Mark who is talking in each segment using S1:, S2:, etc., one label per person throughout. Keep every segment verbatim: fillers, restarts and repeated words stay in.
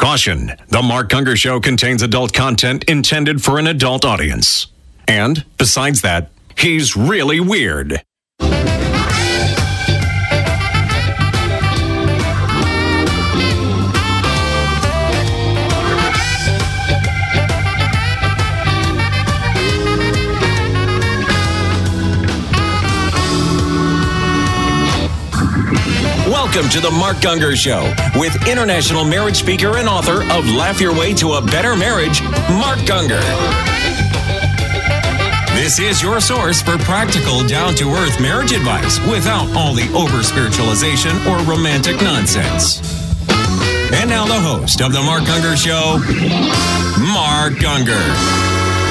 S1: Caution, the Mark Gungor Show contains adult content intended for an adult audience. And, besides that, he's really weird. Welcome to the Mark Gungor Show with international marriage speaker and author of Laugh Your Way to a Better Marriage, Mark Gungor. This is your source for practical, down-to-earth marriage advice without all the over-spiritualization or romantic nonsense. And now the host of the Mark Gungor Show, Mark Gungor.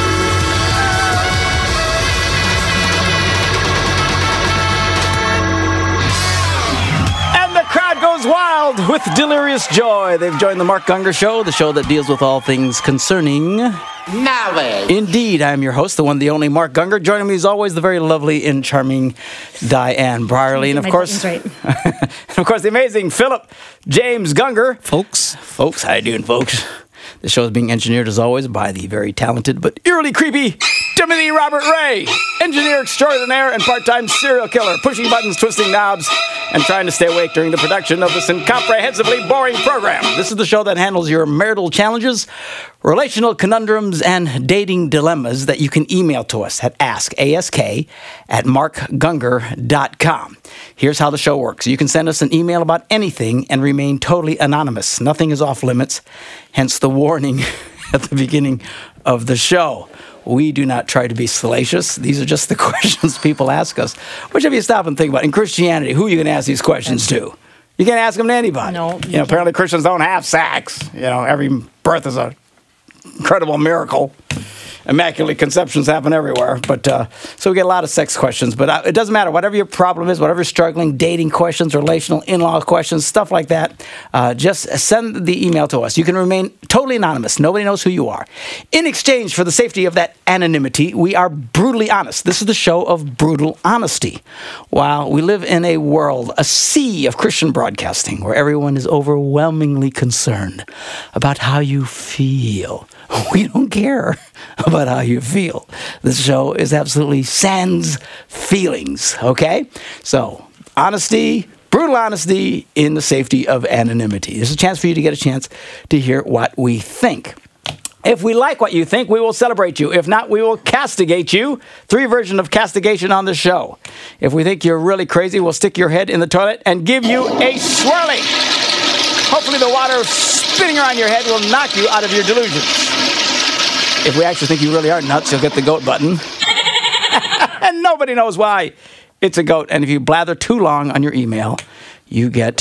S2: Goes wild with delirious joy. They've joined the Mark Gungor Show, the show that deals with all things concerning knowledge. Indeed, I'm your host, the one, the only Mark Gungor. Joining me as always, the very lovely and charming Diane Brierly, and of course, right. and of course, the amazing Philip James Gungor.
S3: Folks,
S2: folks, how you doing, folks? The show is being engineered, as always, by the very talented but eerily creepy Timothy Robert Ray, engineer extraordinaire and part-time serial killer, pushing buttons, twisting knobs, and trying to stay awake during the production of this incomprehensibly boring program. This is the show that handles your marital challenges, relational conundrums, and dating dilemmas that you can email to us at ask, A S K, at mark gungor dot com. Here's how the show works. You can send us an email about anything and remain totally anonymous. Nothing is off limits, hence the warning at the beginning of the show. We do not try to be salacious. These are just the questions people ask us. Which, if you stop and think about it, in Christianity, who are you going to ask these questions to? You can't ask them to anybody.
S4: No.
S2: You know, apparently Christians don't have sex. You know, every birth is an incredible miracle. Immaculate conceptions happen everywhere. But uh, so we get a lot of sex questions. But uh, it doesn't matter. Whatever your problem is, whatever you're struggling, dating questions, relational, in-law questions, stuff like that, uh, just send the email to us. You can remain totally anonymous. Nobody knows who you are. In exchange for the safety of that anonymity, we are brutally honest. This is the show of brutal honesty. While we live in a world, a sea of Christian broadcasting, where everyone is overwhelmingly concerned about how you feel, we don't care about how you feel. This show is absolutely sans feelings, okay? So, honesty, brutal honesty in the safety of anonymity. There's a chance for you to get a chance to hear what we think. If we like what you think, we will celebrate you. If not, we will castigate you. Three versions of castigation on the show. If we think you're really crazy, we'll stick your head in the toilet and give you a swirly. Hopefully the water spinning around your head will knock you out of your delusions. If we actually think you really are nuts, you'll get the goat button. And nobody knows why it's a goat. And if you blather too long on your email, you get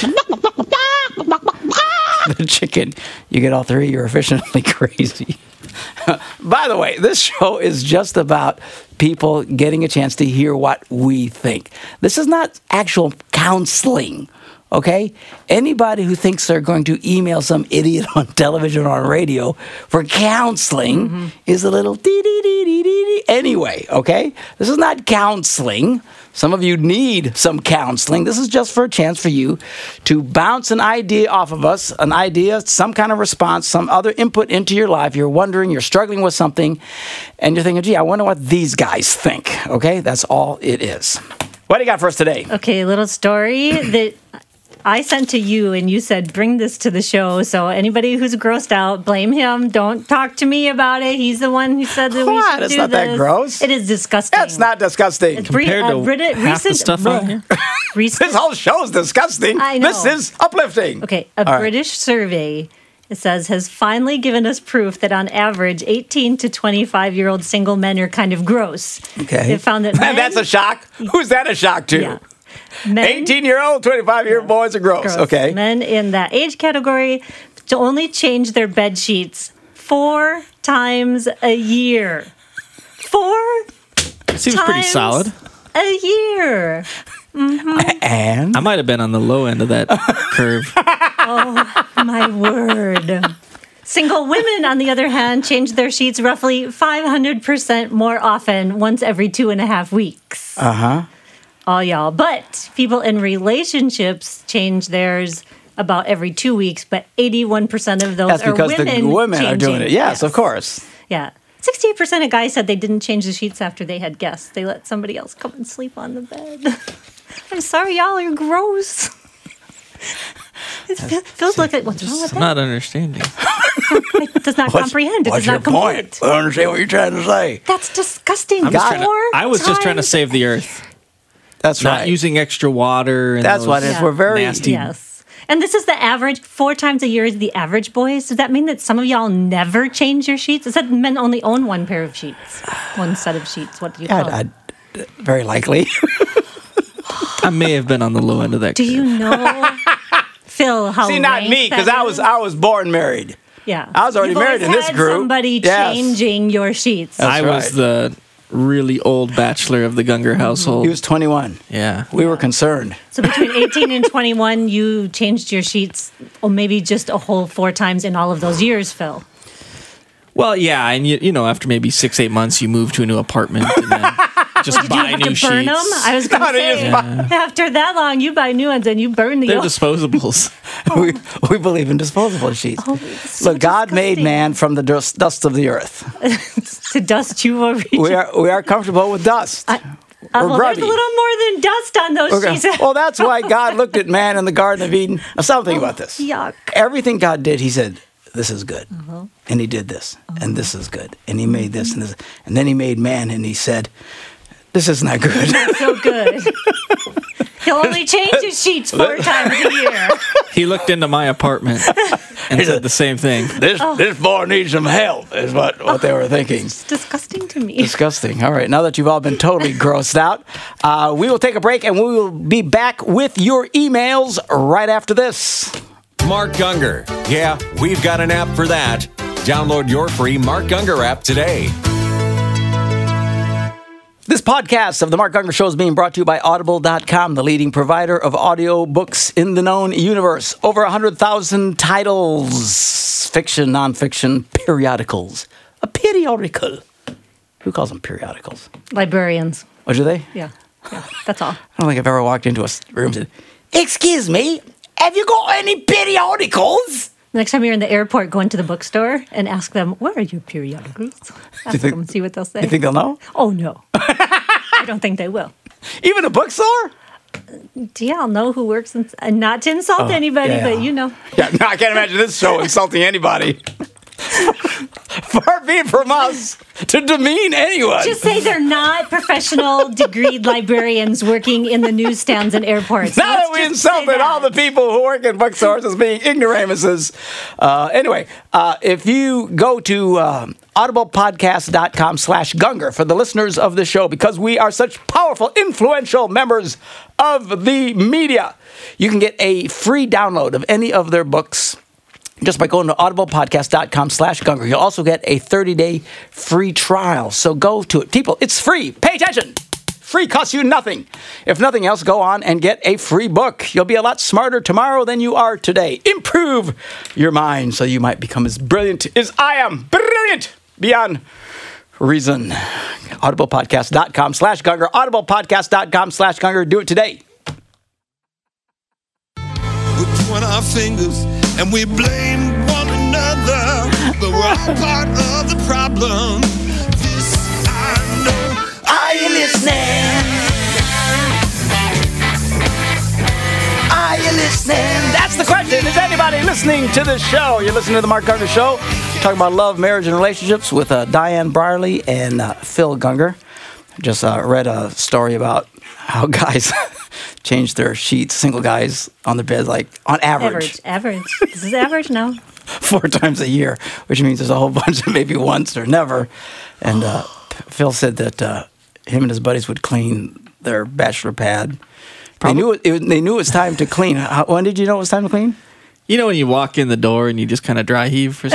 S2: the chicken. You get all three. You're efficiently crazy. By the way, this show is just about people getting a chance to hear what we think. This is not actual counseling. Okay? Anybody who thinks they're going to email some idiot on television or on radio for counseling mm-hmm. is a little dee-dee-dee-dee-dee. Anyway, okay? This is not counseling. Some of you need some counseling. This is just for a chance for you to bounce an idea off of us, an idea, some kind of response, some other input into your life. You're wondering, you're struggling with something, and you're thinking, gee, I wonder what these guys think. Okay? That's all it is. What do you got for us today?
S4: Okay, a little story that I sent to you, and you said, bring this to the show. So anybody who's grossed out, blame him. Don't talk to me about it. He's the one who said that
S2: what?
S4: we should
S2: It's
S4: do
S2: not
S4: this.
S2: that gross.
S4: It is disgusting.
S2: It's not disgusting.
S4: It's
S3: Compared
S4: re-
S3: to
S4: uh, Brit-
S3: half
S4: recent,
S3: the stuff
S4: br-
S3: on here.
S4: recent,
S2: This whole show is disgusting.
S4: I know.
S2: This is uplifting.
S4: Okay, a
S2: All
S4: British right. survey, it says, has finally given us proof that on average, eighteen to twenty-five-year-old single men are kind of gross.
S2: Okay.
S4: It found that men,
S2: That's a shock. Who's that a shock to?
S4: Yeah. Men,
S2: eighteen-year-old, twenty-five-year-old
S4: yeah,
S2: boys are gross.
S4: gross.
S2: Okay.
S4: Men in that age category to only change their bed sheets four times a year. Four
S3: Seems
S4: times
S3: pretty solid.
S4: A year. Mm-hmm.
S2: And?
S3: I might have been on the low end of that curve.
S4: Oh, my word. Single women, on the other hand, change their sheets roughly five hundred percent more often, once every two and a half weeks.
S2: Uh-huh.
S4: All y'all. But people in relationships change theirs about every two weeks, but eighty-one percent of those
S2: That's
S4: are
S2: because
S4: women
S2: the women are doing
S4: changing.
S2: it. Yes, of course.
S4: Yeah. sixty-eight percent of guys said they didn't change the sheets after they had guests. They let somebody else come and sleep on the bed. I'm sorry, y'all are gross. Phil's look at what's wrong with
S3: I'm
S4: that.
S3: not understanding.
S4: It does not comprehend. It
S2: what's
S4: does
S2: your
S4: not complete.
S2: point? I don't understand what you're trying to say.
S4: That's disgusting.
S3: I'm just trying to-
S4: Four
S3: I was just trying to
S4: times-
S3: save the earth.
S2: That's
S3: Not
S2: right.
S3: using extra water. And
S2: That's
S3: those
S2: what it is.
S4: Yeah.
S2: We're very
S3: nasty.
S4: Yes. And this is the average, four times a year is the average, boys. Does that mean that some of y'all never change your sheets? It said men only own one pair of sheets, one set of sheets. What do you
S2: Yeah,
S4: call
S2: I'd,
S4: it?
S2: I'd- very likely.
S3: I may have been on the low end of that.
S4: Do
S3: curve.
S4: you know, Phil, how
S2: See, not
S4: rank
S2: me, because
S4: that
S2: I was
S4: is?
S2: I was born married.
S4: Yeah.
S2: I was already
S4: You've
S2: married
S4: always
S2: in this
S4: had
S2: group.
S4: somebody
S2: Yes.
S4: changing your sheets.
S2: That's
S3: I was
S2: right.
S3: the really old bachelor of the Gunger household.
S2: He was twenty-one.
S3: yeah.
S2: We were concerned.
S4: So between eighteen and twenty-one, you changed your sheets, or maybe just a whole four times in all of those years, Phil.
S3: Well, yeah, and you, you know, after maybe six, eight months, you move to a new apartment and then just
S4: Did you
S3: buy
S4: have
S3: new
S4: to
S3: sheets.
S4: burn them? I was going
S2: No,
S4: to
S2: they just
S4: say,
S2: buy-
S4: after that long, you buy new ones and you burn the
S3: They're
S4: old.
S3: disposables.
S2: we, we believe in disposable sheets.
S4: Oh, it's so
S2: Look, God made
S4: disgusting.
S2: man from the dust, dust of the earth.
S4: To dust you over.
S2: We are we are comfortable with dust.
S4: I- Uh,
S2: We're
S4: well, there's
S2: grubby.
S4: a little more than dust on those
S2: Okay.
S4: sheets.
S2: Well, that's why God looked at man in the Garden of Eden. Now, stop thinking about this.
S4: Yuck.
S2: Everything God did, He said, "This is good," and He did this, and this is good, and He made this and this, and then He made man, and He said, "This is not good."
S4: So good. He'll only change his sheets four times a year.
S3: He looked into my apartment and said the same thing.
S2: this this boy needs some help, is what what they were thinking.
S4: It's disgusting to me.
S2: Disgusting. All right, now that you've all been totally grossed out, uh, we will take a break and we will be back with your emails right after this.
S1: Mark Gungor. Yeah, we've got an app for that. Download your free Mark Gungor app today.
S2: This podcast of The Mark Gungor Show is being brought to you by Audible dot com, the leading provider of audiobooks in the known universe. Over one hundred thousand titles, fiction, nonfiction, periodicals. A periodical. Who calls them periodicals?
S4: Librarians.
S2: What do they?
S4: Yeah. Yeah. That's all.
S2: I don't think I've ever walked into a room and said, "Excuse me, have you got any periodicals?"
S4: Next time you're in the airport, go into the bookstore and ask them, where are your periodicals? Ask
S2: think-
S4: them, see what they'll say.
S2: You think they'll know?
S4: Oh, no. I don't think they will.
S2: Even a bookstore?
S4: Yeah, I'll know who works in, and not to insult anybody,
S2: Oh, yeah, yeah.
S4: but you know.
S2: Yeah, no, I can't imagine this show insulting anybody. Far be it from us to demean anyone.
S4: Just say they're not professional degreed librarians working in the newsstands and airports.
S2: Now
S4: Let's
S2: that we
S4: just say
S2: insulted all
S4: that.
S2: the people who work in bookstores as being ignoramuses. Uh, anyway, uh, if you go to um, audiblepodcast.com slash Gungor for the listeners of the show, because we are such powerful, influential members of the media, you can get a free download of any of their books just by going to audiblepodcast.com slash Gungor. You'll also get a thirty-day free trial. So go to it. People, it's free. Pay attention. Free costs you nothing. If nothing else, go on and get a free book. You'll be a lot smarter tomorrow than you are today. Improve your mind so you might become as brilliant as I am. Brilliant beyond reason. audiblepodcast.com slash Gungor. audiblepodcast.com slash Gungor. Do it today.
S5: We point our fingers and we blame one another, but we're all part of the problem. This I know.
S2: Are you listening? Are you listening? That's the question. Is anybody listening to the show? You're listening to the Mark Gungor Show. Talking about love, marriage, and relationships with uh, Diane Brierly and uh, Phil Gungor. Just uh, read a story about how guys change their sheets, single guys on their bed, like on average,
S4: Average, average. This is average now.
S2: four times a year, which means there's a whole bunch of maybe once or never. And uh, Phil said that uh, him and his buddies would clean their bachelor pad. They knew it, it, they knew it was time to clean. How, when did you know it was time to clean?
S3: You know when you walk in the door and you just kind of dry heave for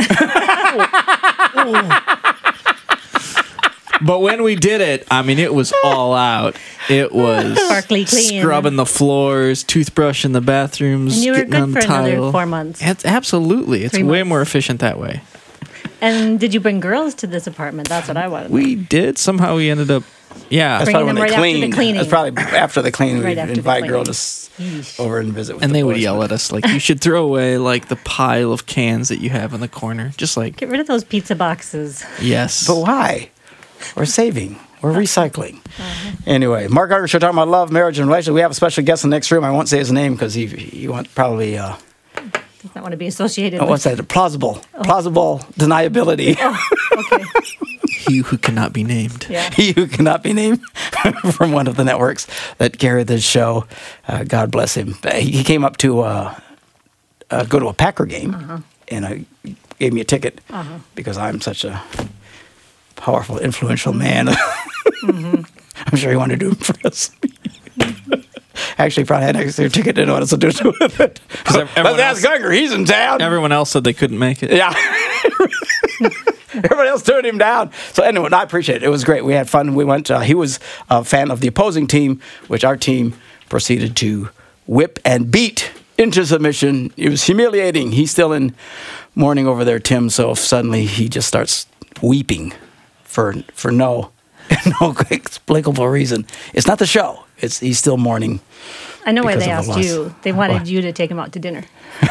S3: But when we did it, I mean, it was all out. It was
S4: Sparkly clean.
S3: scrubbing the floors, toothbrush in the bathrooms,
S4: And you were
S3: getting
S4: good
S3: on
S4: for
S3: the
S4: another
S3: tile.
S4: four months.
S3: It's absolutely. It's
S4: Three
S3: way
S4: months.
S3: more efficient that way.
S4: And did you bring girls to this apartment? That's what I wanted.
S3: We did. Somehow we ended up, yeah.
S2: That's
S4: Bringing
S2: probably when
S4: them
S2: they
S4: right after the
S2: cleaned.
S4: cleaning.
S2: That's probably after the cleaning.
S4: Right
S2: We'd
S4: after the
S2: invite
S4: cleaning.
S2: girls to s-
S4: Yeesh.
S2: over and visit with
S3: And
S2: the
S3: they would
S2: boys.
S3: yell at us like, you should throw away like the pile of cans that you have in the corner. Just like,
S4: Get rid of those pizza boxes.
S3: yes.
S2: But why? We're saving. We're recycling. Anyway, Mark Unger Show, talking about love, marriage, and relationships. We have a special guest in the next room. I won't say his name because he he want probably uh,
S4: Does not want to be associated
S2: oh,
S4: with.
S2: what's that? Plausible, plausible deniability.
S4: Okay.
S3: He who cannot be named.
S4: Yeah.
S2: He who cannot be named from one of the networks that carry this show. Uh, God bless him. He, he came up to uh, uh, go to a Packer game,
S4: Uh-huh.
S2: and I gave me a ticket because I'm such a powerful, influential man.
S4: Mm-hmm.
S2: I'm sure he wanted to impress me. Actually, probably had an extra ticket. Didn't know what else to do with it.
S3: ev- everyone
S2: Let's ask
S3: else-
S2: Unger. He's in town.
S3: Everyone else said they couldn't make it.
S2: Yeah. Everybody else turned him down. So anyway, I appreciate it. It was great. We had fun. We went. Uh, he was a fan of the opposing team, which our team proceeded to whip and beat into submission. It was humiliating. He's still in mourning over there, Tim. So if suddenly he just starts weeping for for no no explicable reason, it's not the show. It's he's still mourning.
S4: I know why
S2: Because
S4: they
S2: of the
S4: asked
S2: loss.
S4: you. They wanted
S2: What?
S4: you to take him out to dinner.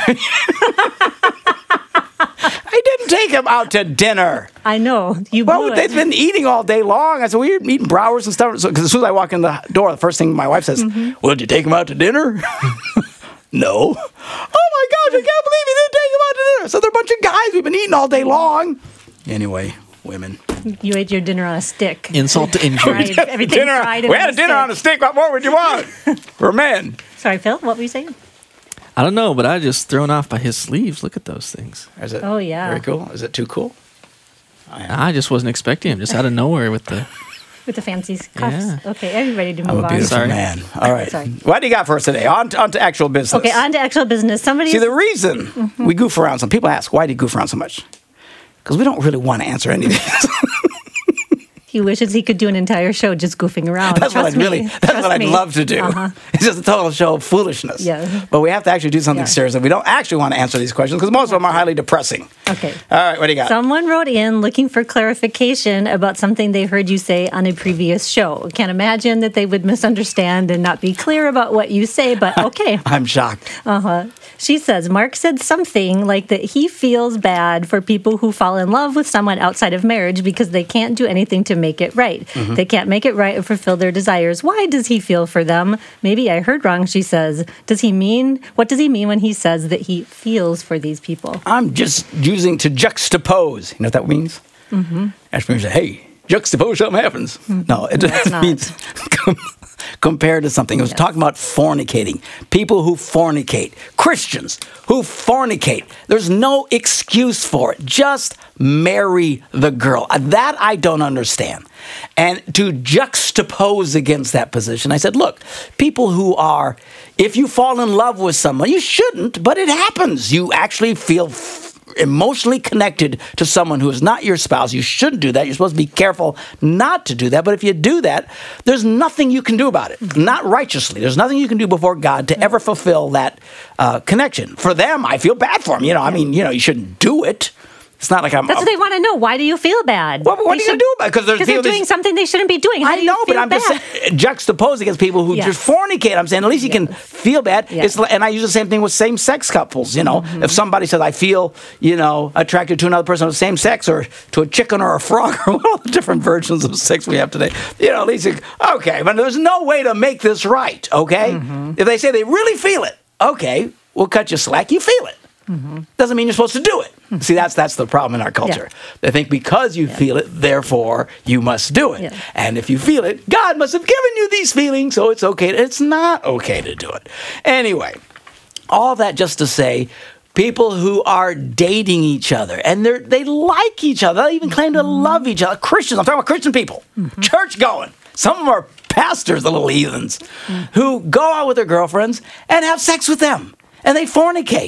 S2: I didn't take him out to dinner.
S4: I know. You
S2: Well,
S4: blew
S2: they've
S4: it.
S2: been eating all day long. I said, we were eating Browers and stuff. So, because as soon as I walk in the door, the first thing my wife says,
S4: Mm-hmm.
S2: well, did you take him out to dinner? No. Oh, my gosh, I can't believe you didn't take him out to dinner. So they're a bunch of guys. We've been eating all day long. Anyway, women.
S4: You ate your dinner on a stick.
S3: Insult to injury.
S4: Fried, everything
S2: dinner.
S4: fried
S2: We
S4: and
S2: had a dinner on a stick. What more would you want? We're men.
S4: Sorry, Phil. What were you saying?
S3: I don't know, but I just thrown off by his sleeves. Look at those things.
S2: Is it
S4: Oh, yeah.
S2: very cool? Is it too cool?
S3: I just wasn't expecting him, just out of nowhere with the.
S4: With the fancy cuffs.
S3: Yeah.
S4: Okay, are you ready to
S2: I'm
S4: move
S2: a
S4: on?
S2: beautiful
S3: Sorry.
S2: man. All right.
S4: Sorry.
S2: What do you got for us today? On to, on to actual business.
S4: Okay, on to actual business. Somebody.
S2: See, the reason we goof around, some people ask, why do you goof around so much? Because we don't really want to answer any of these.
S4: He wishes he could do an entire show just goofing around.
S2: That's what
S4: Trust
S2: I'd really,
S4: me.
S2: that's
S4: Trust
S2: what I'd
S4: me.
S2: love to do.
S4: Uh-huh.
S2: It's just a total show of foolishness.
S4: Yeah.
S2: But we have to actually do something
S4: Yeah.
S2: serious, and we don't actually want to answer these questions because most of them are highly depressing.
S4: Okay.
S2: All right, what do you got?
S4: Someone wrote in looking for clarification about something they heard you say on a previous show. Can't imagine that they would misunderstand and not be clear about what you say, but okay.
S2: I'm shocked.
S4: Uh-huh. She says, Mark said something like that he feels bad for people who fall in love with someone outside of marriage because they can't do anything to make it right.
S2: Mm-hmm.
S4: They can't make it right or fulfill their desires. Why does he feel for them? Maybe I heard wrong, she says. Does he mean, what does he mean when he says that he feels for these people?
S2: I'm just using to juxtapose. You know what that means? Mm-hmm. That means, hey, juxtapose, something happens. No, it
S4: That's
S2: just
S4: not.
S2: means com- compared to something. It was
S4: Yes.
S2: talking about fornicating. People who fornicate. Christians who fornicate. There's no excuse for it. Just marry the girl. Uh, That I don't understand. And to juxtapose against that position, I said, look, people who are, if you fall in love with someone, you shouldn't, but it happens. You actually feel f- emotionally connected to someone who is not your spouse. You shouldn't do that. You're supposed to be careful not to do that. But if you do that, there's nothing you can do about it. Not righteously. There's nothing you can do before God to ever fulfill that uh, connection. For them, I feel bad for them. You know, I mean, you know, you shouldn't do it. It's not like I'm.
S4: That's what they want to know. Why do you feel bad?
S2: What- what
S4: They
S2: are you gonna
S4: should-
S2: do about it? 'Cause there's
S4: they're
S2: people that-
S4: doing something they shouldn't be doing. How
S2: I
S4: do you
S2: know, but
S4: feel
S2: I'm just
S4: bad?
S2: saying, juxtaposed against people who
S4: Yes.
S2: just fornicate. I'm saying at least you can feel bad.
S4: Yeah.
S2: It's, and I use the same thing with same-sex couples. You know,
S4: Mm-hmm.
S2: if somebody says I feel, you know, attracted to another person of the same sex, or to a chicken or a frog, or all the different versions of sex we have today. You know, at least you, okay, but there's no way to make this right. Okay,
S4: Mm-hmm.
S2: if they say they really feel it, okay, we'll cut you slack. You feel it. Doesn't mean you're supposed to do it. See, that's that's the problem in our culture.
S4: Yeah.
S2: They think because you feel it, therefore you must do it.
S4: Yeah.
S2: And if you feel it, God must have given you these feelings, so it's okay. To, it's not okay to do it. Anyway, all that just to say, people who are dating each other and they they like each other, they even claim to love each other. Christians, I'm talking about Christian people, church going. Some of them are pastors, the little heathens, who go out with their girlfriends and have sex with them, and they fornicate.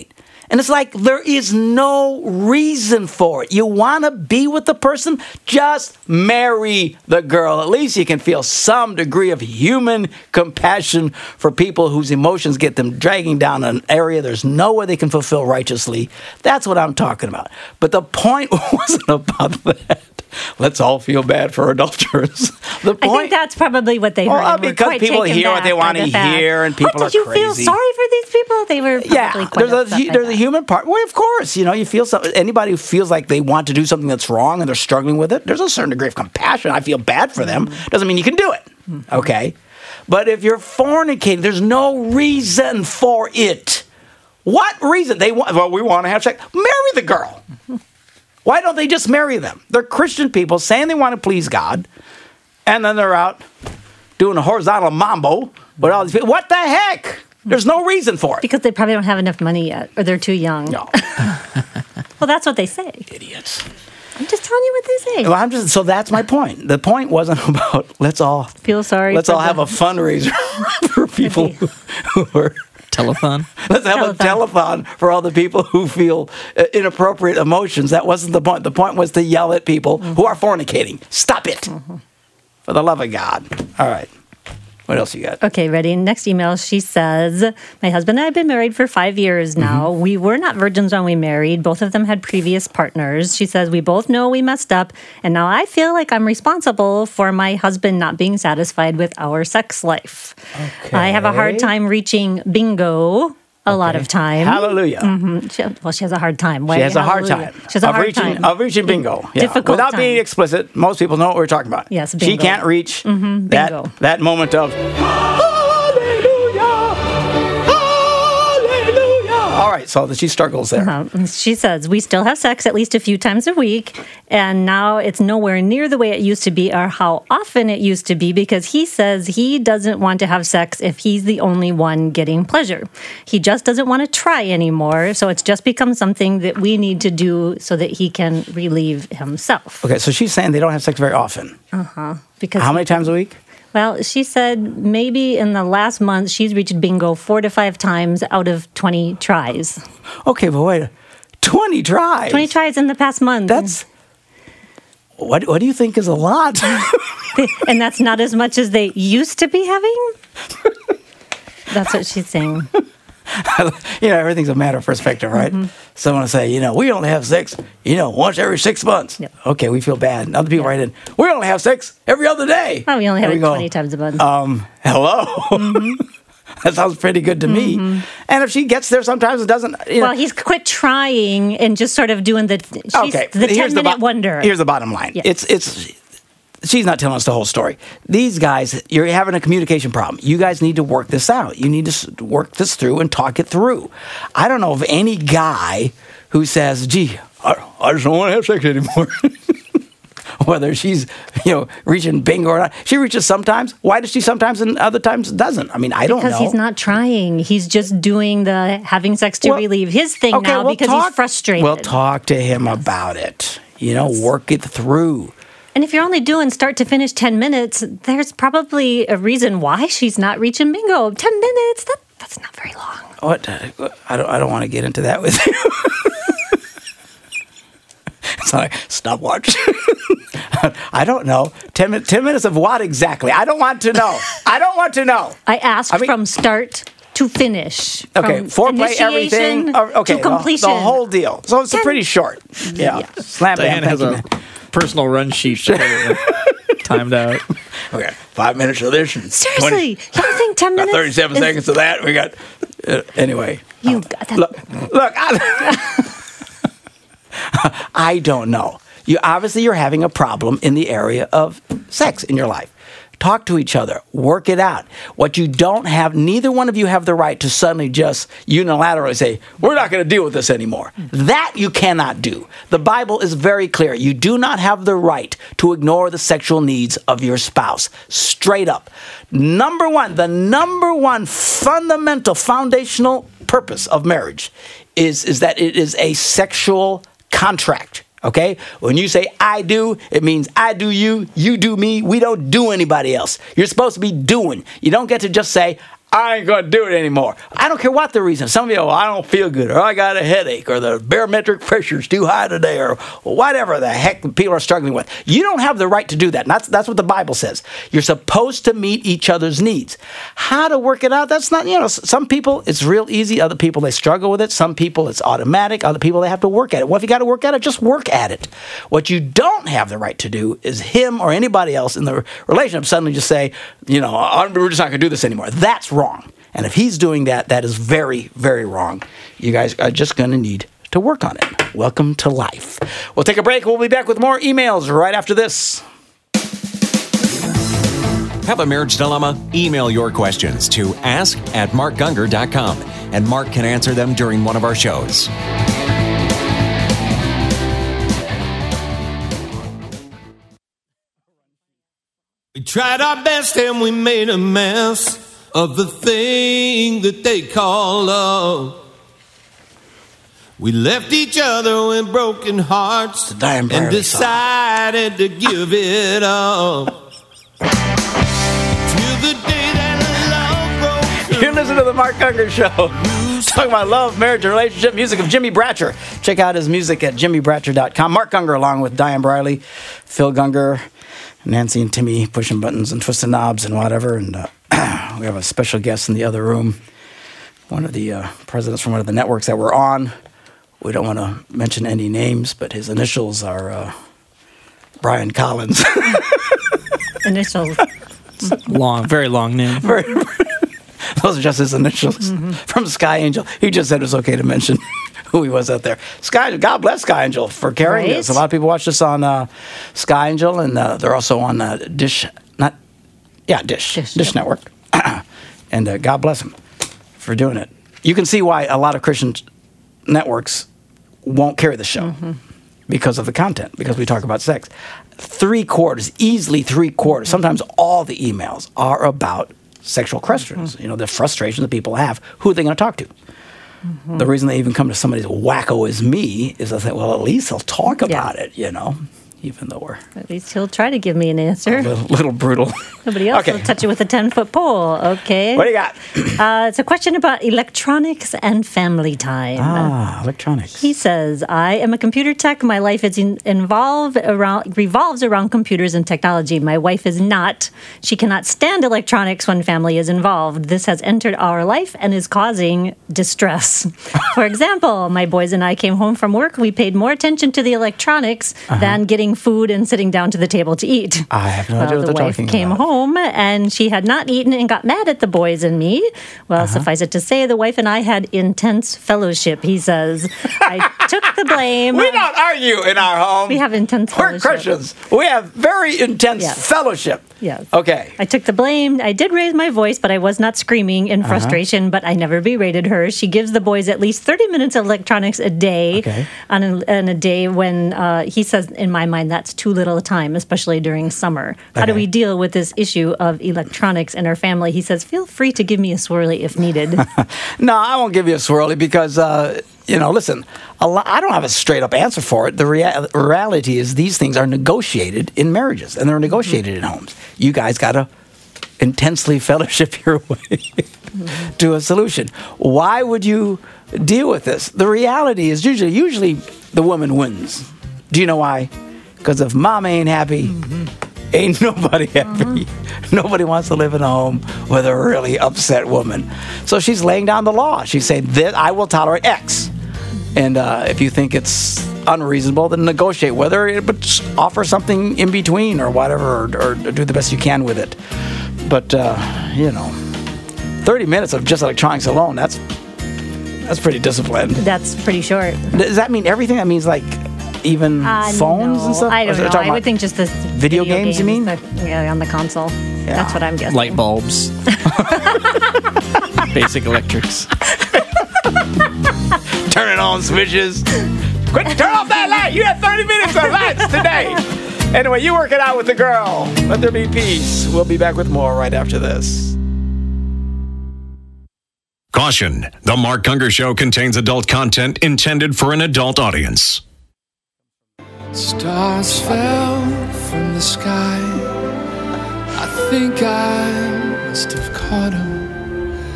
S2: And it's like there is no reason for it. You want to be with the person? Just marry the girl. At least you can feel some degree of human compassion for people whose emotions get them dragging down an area there's no way they can fulfill righteously. That's what I'm talking about. But the point wasn't about that. Let's all feel bad for adulterers. The point,
S4: I think that's probably what they heard.
S2: well,
S4: and were
S2: because
S4: quite
S2: people
S4: taken
S2: hear what
S4: back
S2: they
S4: by
S2: want to
S4: the fact.
S2: hear, and people
S4: what,
S2: are
S4: did you
S2: crazy.
S4: feel sorry for these people? They were probably
S2: Yeah,
S4: quite
S2: there's a
S4: upset by
S2: there's a
S4: that.
S2: human part. Well, of course, you know, you feel something. Anybody who feels like they want to do something that's wrong and they're struggling with it, there's a certain degree of compassion. I feel bad for them. Doesn't mean you can do it. Okay, but if you're fornicating, there's no reason for it. What reason? They want? Well, we want to have sex. Marry the girl. Why don't they just marry them? They're Christian people saying they want to please God, and then they're out doing a horizontal mambo with all these people. What the heck? There's no reason for it.
S4: Because they probably don't have enough money yet, or they're too young.
S2: No.
S4: Well, that's what they say.
S2: Idiots.
S4: I'm just telling you what they say.
S2: Well, I'm just so that's my point. The point wasn't about let's all
S4: Feel sorry.
S2: let's
S4: for
S2: all
S4: the-
S2: have a fundraiser for people who, who are.
S3: Telethon.
S2: Let's have a telethon for all the people who feel uh, inappropriate emotions. That wasn't the point. The point was to yell at people
S4: Mm-hmm.
S2: who are fornicating. Stop it.
S4: Mm-hmm.
S2: For the love of God. All right. What else you got?
S4: Okay, ready? Next email, she says, my husband and I have been married for five years now.
S2: Mm-hmm.
S4: We were not virgins when we married. Both of them had previous partners. She says, we both know we messed up, and now I feel like I'm responsible for my husband not being satisfied with our sex life. I have a hard
S2: Okay.
S4: time reaching bingo a lot of time.
S2: Hallelujah.
S4: Mhm. She, well, she has a hard time. Why?
S2: She has a hard
S4: Hallelujah.
S2: time.
S4: She has a
S2: of
S4: hard
S2: reaching,
S4: time.
S2: Of reaching bingo. Yeah.
S4: Difficult
S2: Without
S4: time.
S2: being explicit, most people know what we're talking about.
S4: Yes,
S2: She
S4: bingo.
S2: can't reach
S4: bingo.
S2: that, that moment of hallelujah, hallelujah. All right, so she struggles there.
S4: Um, she says, we still have sex at least a few times a week, and now it's nowhere near the way it used to be or how often it used to be because he says he doesn't want to have sex if he's the only one getting pleasure. He just doesn't want to try anymore, so it's just become something that we need to do so that he can relieve himself.
S2: Okay, so she's saying they don't have sex very often.
S4: Because
S2: How many times a week?
S4: Well, she said maybe in the last month she's reached bingo four to five times out of twenty tries.
S2: Okay, but wait, twenty tries.
S4: twenty tries in the past month.
S2: That's what? What do you think is a lot?
S4: And that's not as much as they used to be having? That's what she's saying.
S2: You know, everything's a matter of perspective, right?
S4: Mm-hmm.
S2: Someone will say, you know, we only have sex, you know, once every six months.
S4: Yep.
S2: Okay, we feel bad. And other people write in, we only have sex every other day.
S4: Oh, we only have
S2: There
S4: it
S2: go.
S4: twenty times a month.
S2: Um, hello.
S4: Mm-hmm.
S2: That sounds pretty good to me. And if she gets there sometimes and doesn't, you know,
S4: well, he's quit trying and just sort of doing the she's
S2: okay,
S4: the
S2: here's
S4: ten minute
S2: bo-
S4: wonder.
S2: Here's the bottom line.
S4: Yeah.
S2: It's it's she's not telling us the whole story. These guys, you're having a communication problem. You guys need to work this out. You need to s- work this through and talk it through. I don't know of any guy who says, "Gee, I, I just don't want to have sex anymore." Whether she's, you know, reaching bingo or not. She reaches sometimes. Why does she sometimes and other times doesn't? I mean, I don't know.
S4: because he's not trying. He's just doing the having sex to
S2: Well,
S4: relieve his thing
S2: okay,
S4: now
S2: well,
S4: because
S2: talk-
S4: he's frustrated.
S2: Well, talk to him about it. You know, work it through.
S4: And if you're only doing start to finish ten minutes, there's probably a reason why she's not reaching bingo. ten minutes, that, that's not very long.
S2: What? uh, I don't. I don't want to get into that with you. It's like stopwatch. I don't know. Ten, min- ten minutes of what exactly? I don't want to know. I don't want to know.
S4: I asked
S2: I mean-
S4: from start to finish.
S2: Okay,
S4: from
S2: foreplay, everything.
S4: initiation
S2: or- Okay,
S4: to
S2: the-
S4: completion.
S2: The, whole deal. So it's
S4: Ten-
S2: pretty short. Yeah.
S4: Yeah.
S2: Slam bam.
S3: Diane has
S2: Thank
S3: a
S2: you, man.
S3: personal run sheet timed out.
S2: Okay, five minutes of this. and
S4: Seriously,
S2: twenty
S4: you don't think ten
S2: got
S4: minutes?
S2: thirty-seven
S4: is-
S2: seconds of that. We got. Uh, anyway.
S4: You got that.
S2: Look, look. I, I don't know. You obviously you're having a problem in the area of sex in your life. Talk to each other. Work it out. What you don't have, neither one of you have the right to suddenly just unilaterally say, we're not going to deal with this anymore. That you cannot do. The Bible is very clear. You do not have the right to ignore the sexual needs of your spouse. Straight up. Number one, the number one fundamental, foundational purpose of marriage is, is that it is a sexual contract. Okay? When you say I do, it means I do you, you do me. We don't do anybody else. You're supposed to be doing. You don't get to just say I ain't going to do it anymore. I don't care what the reason. Some of you, oh, I don't feel good, or I got a headache, or the barometric pressure's too high today, or whatever the heck people are struggling with. You don't have the right to do that. And that's, that's what the Bible says. You're supposed to meet each other's needs. How to work it out, that's not, you know, some people, it's real easy. Other people, they struggle with it. Some people, it's automatic. Other people, they have to work at it. Well, if you got to work at it, just work at it. What you don't have the right to do is him or anybody else in the relationship suddenly just say, you know, we're just not going to do this anymore. That's wrong. And if he's doing that, that is very, very wrong. You guys are just going to need to work on it. Welcome to life. We'll take a break. We'll be back with more emails right after this.
S1: Have a marriage dilemma? Email your questions to ask at mark gungor dot com, and Mark can answer them during one of our shows.
S5: We tried our best and we made a mess of the thing that they call love. We left each other with broken hearts
S2: and
S5: decided song. to give it up. Till the day that love broke.
S2: You're listening to The Mark Gungor Show. Talking about love, marriage, and relationship, music of Jimmy Bratcher. Check out his music at jimmy bratcher dot com. Mark Gungor along with Diane Briley, Phil Gungor, Nancy and Timmy pushing buttons and twisting knobs and whatever. And uh, we have a special guest in the other room, one of the uh, presidents from one of the networks that we're on. We don't want to mention any names, but his initials are uh, Brian Collins.
S4: Initials.
S3: Long, very long name.
S2: Very, those are just his initials. Mm-hmm. From Sky Angel. He just said it was okay to mention who he was out there. Sky, God bless Sky Angel for carrying
S4: right.
S2: this. A lot of people watch this on uh, Sky Angel, and uh, they're also on uh, Dish, not, yeah, Dish, Dish, Dish Network. And uh, God bless him for doing it. You can see why a lot of Christian networks won't carry the show mm-hmm. because of the content, because we talk about sex. Three quarters, easily three quarters, sometimes all the emails are about sexual questions. Mm-hmm. You know, the frustration that people have. Who are they going to talk to? Mm-hmm. The reason they even come to somebody as wacko as me is I think, well, at least they'll talk about yeah. it, you know, even though we're...
S4: At least he'll try to give me an answer.
S2: A little, little brutal.
S4: Nobody else okay. will touch it with a ten-foot pole. Okay.
S2: What do you got?
S4: uh, it's a question about electronics and family time.
S2: Ah, electronics.
S4: He says, I am a computer tech. My life is in, involved around revolves around computers and technology. My wife is not. She cannot stand electronics when family is involved. This has entered our life and is causing distress. For example, my boys and I came home from work. We paid more attention to the electronics uh-huh. than getting food and sitting down to the table to eat.
S2: I have no
S4: well,
S2: idea what
S4: the
S2: they're
S4: wife
S2: talking
S4: came
S2: about.
S4: home and she had not eaten and got mad at the boys and me. Well, uh-huh. suffice it to say, the wife and I had intense fellowship, he says. I took the blame.
S2: We don't argue in our home.
S4: We have intense
S2: We're
S4: fellowship.
S2: Christians. We have very intense
S4: yes.
S2: fellowship.
S4: Yes.
S2: Okay.
S4: I took the blame. I did raise my voice, but I was not screaming in frustration, uh-huh. but I never berated her. She gives the boys at least thirty minutes of electronics a day
S2: okay.
S4: on, a, on a day when uh, he says, in my mind, that's too little time, especially during summer. How
S2: okay.
S4: do we deal with this issue of electronics in our family? He says, feel free to give me a swirly if needed.
S2: No, I won't give you a swirly because, uh, you know, listen, a lot, I don't have a straight up answer for it. The rea- reality is these things are negotiated in marriages and they're negotiated mm-hmm. in homes. You guys got to intensely fellowship your way mm-hmm. to a solution. Why would you deal with this? The reality is usually, usually the woman wins. Do you know why? Because if mom ain't happy, mm-hmm. ain't nobody happy. Mm-hmm. Nobody wants to live in a home with a really upset woman. So she's laying down the law. She's saying, this, I will tolerate X. And uh, if you think it's unreasonable, then negotiate whether it would offer something in between or whatever, or, or do the best you can with it. But, uh, you know, thirty minutes of just electronics alone, that's that's pretty disciplined.
S4: That's pretty short.
S2: Does that mean everything? That means like even
S4: uh,
S2: phones
S4: no,
S2: and stuff?
S4: I don't know. I would think just the
S2: video, video games, games, you mean?
S4: The, yeah, on the console. Yeah. That's what I'm guessing.
S3: Light bulbs. Basic electrics.
S2: Turning on switches. Quick, turn off that light. You have thirty minutes of lights today. Anyway, you work it out with the girl. Let there be peace. We'll be back with more right after this.
S1: Caution, the Mark Gungor Show contains adult content intended for an adult audience.
S6: Stars fell from the sky. I think I must have caught them.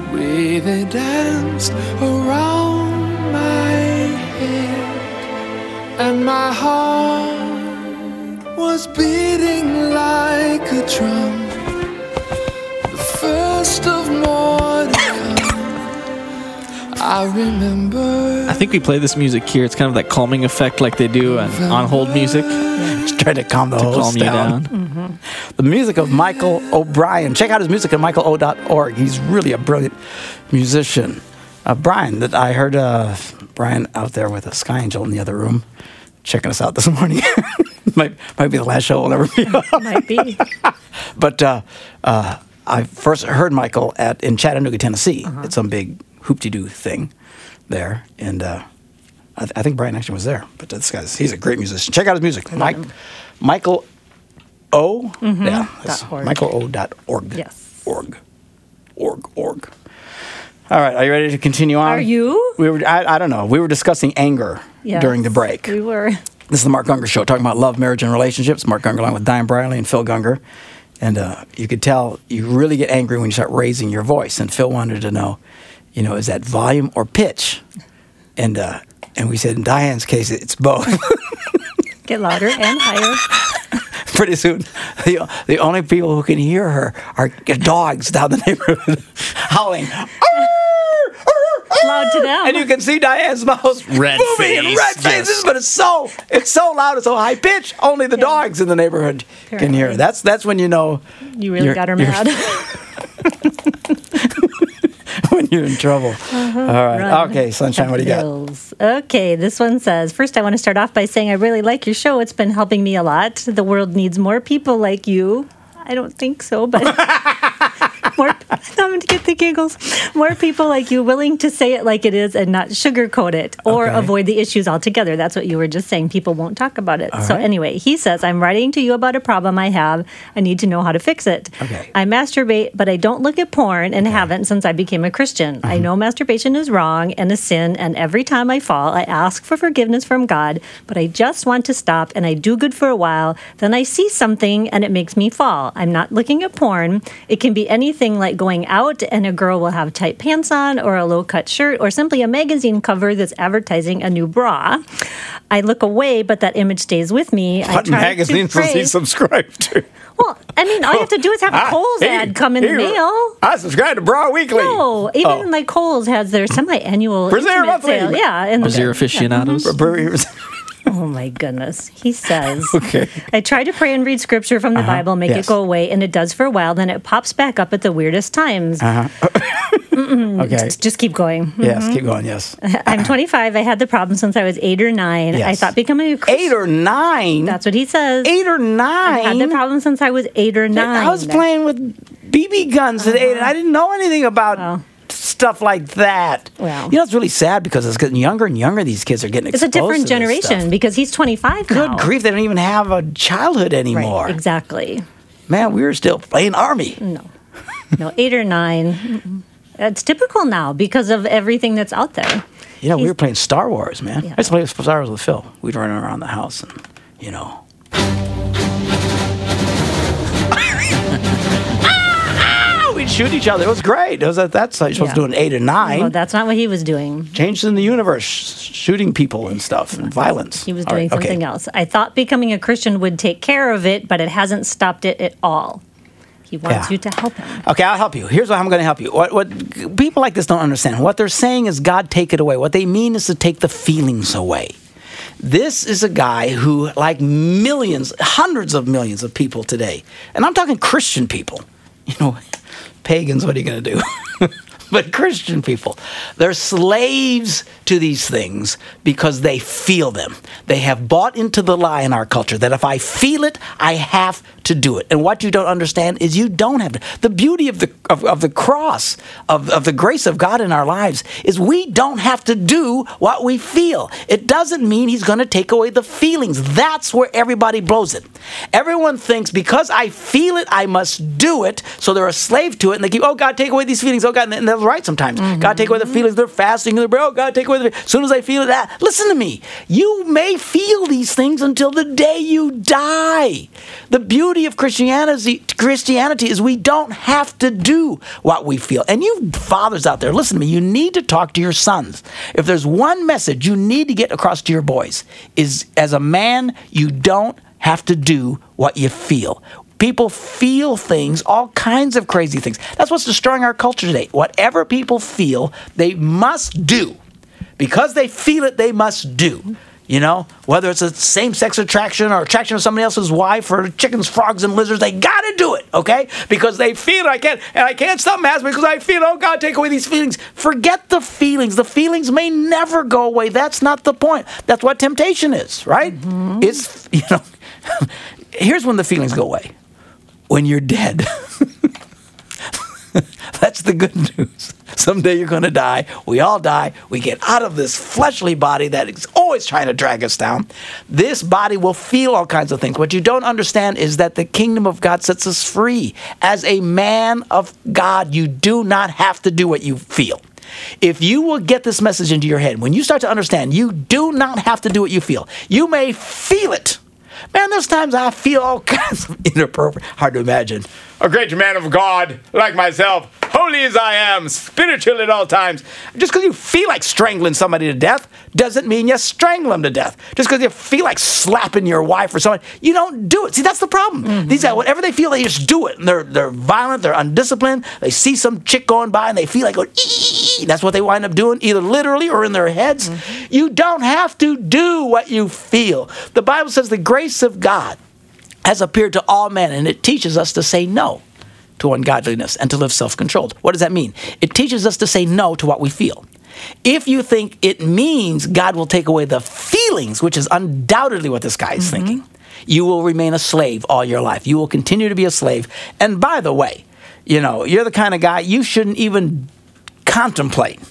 S6: way they danced around my head, and my heart was beating like a drum. The first of more to come. I remember.
S3: I think we play this music here. It's kind of that calming effect like they do on on-hold music.
S2: Just try to calm the
S3: To
S2: host
S3: calm you
S2: down.
S3: down.
S4: Mm-hmm.
S2: The music of Michael O'Brien. Check out his music at michael o dot org. He's really a brilliant musician. Uh, Brian, that I heard uh, Brian out there with a Sky Angel in the other room, checking us out this morning. might might be the last show we'll ever be on.
S4: Might be.
S2: But uh, uh, I first heard Michael at in Chattanooga, Tennessee.
S4: Uh-huh.
S2: At some big hoop-de-doo thing there, and uh, I, th- I think Brian actually was there. But this guy's he's a great musician. Check out his music, Mike Michael O.
S4: Mm-hmm.
S2: Yeah, it's
S4: Dot org.
S2: michael o dot org.
S4: Yes.
S2: Org, org, org. All right, are you ready to continue on?
S4: Are you?
S2: We were. I, I don't know. We were discussing anger
S4: Yes,
S2: during the break.
S4: We were.
S2: This is the Mark Gungor Show, talking about love, marriage, and relationships. Mark Gungor along with Diane Briley and Phil Gungor. And uh, you could tell you really get angry when you start raising your voice. And Phil wanted to know, you know, is that volume or pitch? And uh, and we said in Diane's case, it's both.
S4: Get louder and higher.
S2: Pretty soon, the, the only people who can hear her are dogs down the neighborhood howling.
S4: Loud to them.
S2: And you can see Diane's mouth
S3: Red
S2: moving in
S3: face,
S2: red faces,
S3: yes.
S2: but it's so it's so loud, it's so high pitched. Only the
S4: Yeah.
S2: dogs in the neighborhood can hear.
S4: Apparently.
S2: That's that's when you know
S4: You really
S2: you're-
S4: got her
S2: you're-
S4: mad.
S2: when you're in trouble. All right,
S4: Run.
S2: okay, Sunshine, what do you got?
S4: Hills. Okay, this one says, first I want to start off by saying I really like your show. It's been helping me a lot. The world needs more people like you. I don't think so, but more, I'm going to get the giggles. More people like you willing to say it like it is and not sugarcoat it or
S2: Okay.
S4: avoid the issues altogether. That's what you were just saying. People won't talk about it.
S2: All
S4: so
S2: right.
S4: anyway, he says, I'm writing to you about a problem I have. I need to know how to fix it.
S2: Okay.
S4: I masturbate, but I don't look at porn and haven't since I became a Christian. I
S2: Mm-hmm.
S4: know masturbation is wrong and a sin, and every time I fall, I ask for forgiveness from God, but I just want to stop, and I do good for a while. Then I see something, and it makes me fall. I'm not looking at porn. It can be anything like going out, and a girl will have tight pants on, or a low-cut shirt, or simply a magazine cover that's advertising a new bra. I look away, but that image stays with me. I
S2: What
S4: try to
S2: magazines does he
S4: pray.
S2: subscribe to?
S4: Well, I mean, all you have to do is have a
S2: Ah,
S4: Kohl's
S2: he-
S4: ad come in the
S2: he-
S4: mail.
S2: I subscribe to Bra Weekly.
S4: No, even
S2: Oh.
S4: like Kohl's has their semi-annual
S2: Brazier
S4: intimate
S2: Monthly.
S4: sale. Yeah, and
S3: Brazier aficionados.
S4: oh my goodness, he says.
S2: Okay.
S4: I try to pray and read scripture from the Bible, make
S2: yes.
S4: it go away, and it does for a while. Then it pops back up at the weirdest times.
S2: Okay.
S4: Just keep going.
S2: Yes, keep going, yes.
S4: I'm twenty-five. I had the problem since I was eight or nine.
S2: Yes.
S4: I thought becoming a Christian.
S2: Eight or nine?
S4: That's what he says.
S2: Eight or
S4: I
S2: nine?
S4: had the problem since I was eight or nine.
S2: I was playing with B B guns at eight, and I didn't know anything about
S4: Well.
S2: stuff like that.
S4: Well.
S2: You know, it's really sad because it's getting younger and younger. These kids are getting
S4: It's a
S2: exposed
S4: different
S2: to this
S4: generation
S2: stuff.
S4: because he's twenty-five
S2: Good
S4: now.
S2: grief, they don't even have a childhood anymore.
S4: Right, exactly.
S2: Man, we were still playing Army.
S4: No, no, eight or nine. Mm-mm. It's typical now because of everything that's out there.
S2: You know, we
S4: He's-
S2: were playing Star Wars, man.
S4: Yeah.
S2: I used to play Star Wars with Phil. We'd run around the house and, you know. We'd shoot each other. It was great. It was at that side. You're supposed
S4: Yeah.
S2: to do an eight or nine.
S4: Well, that's not what he was doing.
S2: Changed in the universe, shooting people and stuff, and violence.
S4: He was
S2: All
S4: doing
S2: right, okay.
S4: something else. I thought becoming a Christian would take care of it, but it hasn't stopped it at all. He wants
S2: Yeah.
S4: you to help him.
S2: Okay, I'll help you. Here's what I'm going to help you. What, what people like this don't understand. What they're saying is God take it away. What they mean is to take the feelings away. This is a guy who, like millions, hundreds of millions of people today, and I'm talking Christian people, you know, pagans, what are you going to do? But Christian people, they're slaves to these things because they feel them. They have bought into the lie in our culture that if I feel it, I have to do it. And what you don't understand is you don't have to. The beauty of the of, of the cross, of, of the grace of God in our lives, is we don't have to do what we feel. It doesn't mean he's going to take away the feelings. That's where everybody blows it. Everyone thinks because I feel it, I must do it. So they're a slave to it, and they keep, oh God, take away these feelings. Oh God, and they'll Bible's right sometimes. Mm-hmm. God take away the feelings. They're fasting. They're, oh, God take away the As soon as they feel that, listen to me. You may feel these things until the day you die. The beauty of Christianity, Christianity is we don't have to do what we feel. And you fathers out there, listen to me. You need to talk to your sons. If there's one message you need to get across to your boys, is as a man, you don't have to do what you feel. People feel things, all kinds of crazy things. That's what's destroying our culture today. Whatever people feel, they must do. Because they feel it, they must do. You know, whether it's a same-sex attraction or attraction to somebody else's wife or chickens, frogs, and lizards, they got to do it, okay? Because they feel it. I can't, and I can't stop masturbating because I feel, oh, God, take away these feelings. Forget the feelings. The feelings may never go away. That's not the point. That's what temptation is, right? Mm-hmm. It's, you know, here's when the feelings go away. When you're dead. That's the good news. Someday you're going to die. We all die. We get out of this fleshly body that is always trying to drag us down. This body will feel all kinds of things. What you don't understand is that the kingdom of God sets us free. As a man of God, you do not have to do what you feel. If you will get this message into your head, when you start to understand, you do not have to do what you feel. You may feel it. Man, there's times I feel all kinds of inappropriate. Hard to imagine. A great man of God, like myself, holy as I am, spiritual at all times. Just because you feel like strangling somebody to death doesn't mean you strangle them to death. Just because you feel like slapping your wife or someone, you don't do it. See, that's the problem. Mm-hmm. These guys, whatever they feel, they just do it. And they're they're violent, they're undisciplined. They see some chick going by and they feel like going, ee. That's what they wind up doing, either literally or in their heads. Mm-hmm. You don't have to do what you feel. The Bible says the grace of God has appeared to all men, and it teaches us to say no to ungodliness and to live self-controlled. What does that mean? It teaches us to say no to what we feel. If you think it means God will take away the feelings, which is undoubtedly what this guy is mm-hmm. thinking, you will remain a slave all your life. You will continue to be a slave. And by the way, you know, you're the kind of guy you shouldn't even contemplate.